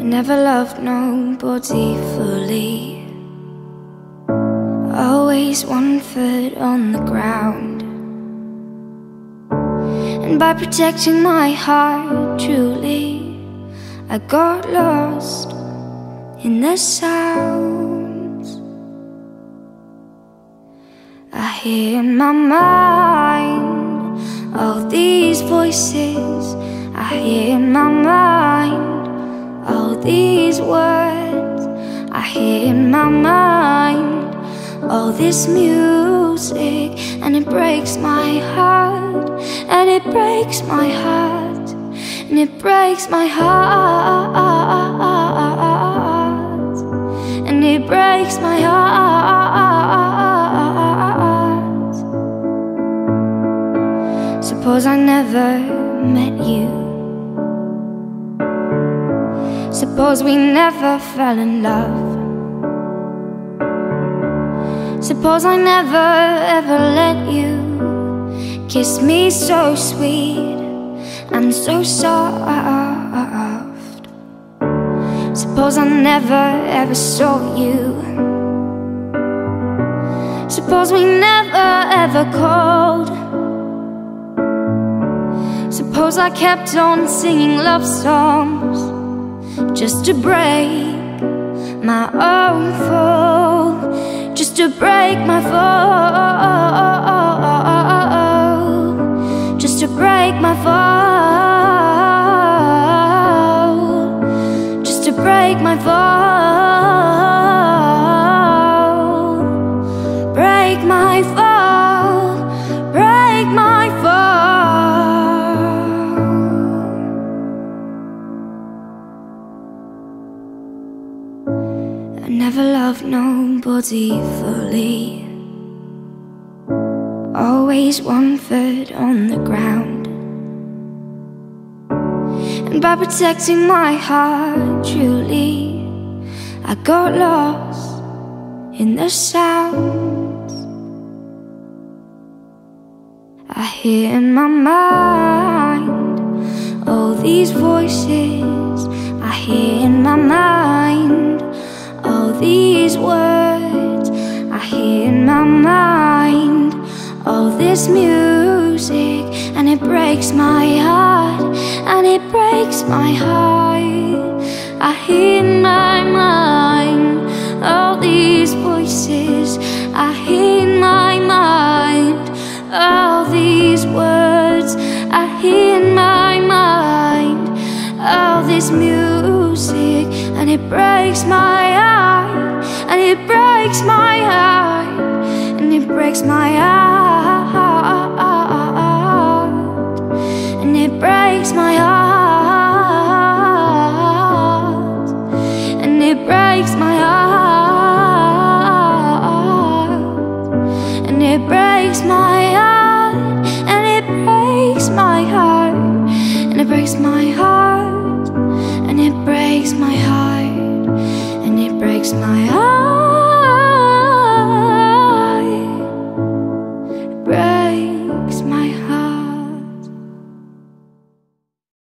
never loved nobody fully. Always one foot on the ground. And by protecting my heart truly, I got lost in the sounds I hear in my mind. All these voices I hear in my mind. All these words I hear in my mind. All this music, and it breaks my heart. And it breaks my heart. And it breaks my heart. And it breaks my heart. Suppose I never met you. Suppose we never fell in love. Suppose I never ever let you kiss me so sweet and so soft. Suppose I never ever saw you. Suppose we never ever called. Suppose I kept on singing love songs just to break my own fall, just to break my fall, just to break my fall, just to break my fall, break my fall, break my fall. I never loved nobody fully. Always one foot on the ground. And by protecting my heart truly, I got lost in the sounds I hear in my mind. All these voices I hear in my mind. All these words I hear in my mind. All this music, and it breaks my heart. And it breaks my heart. I hear in my mind. All these voices I hear in my mind. All these words I hear in my mind. All this music, and it breaks my heart. And it breaks my heart. And it breaks my heart. And it breaks my heart. And it breaks my heart. And it breaks my heart. And it breaks my heart. And it breaks my heart. And it breaks my heart. And it breaks my heart.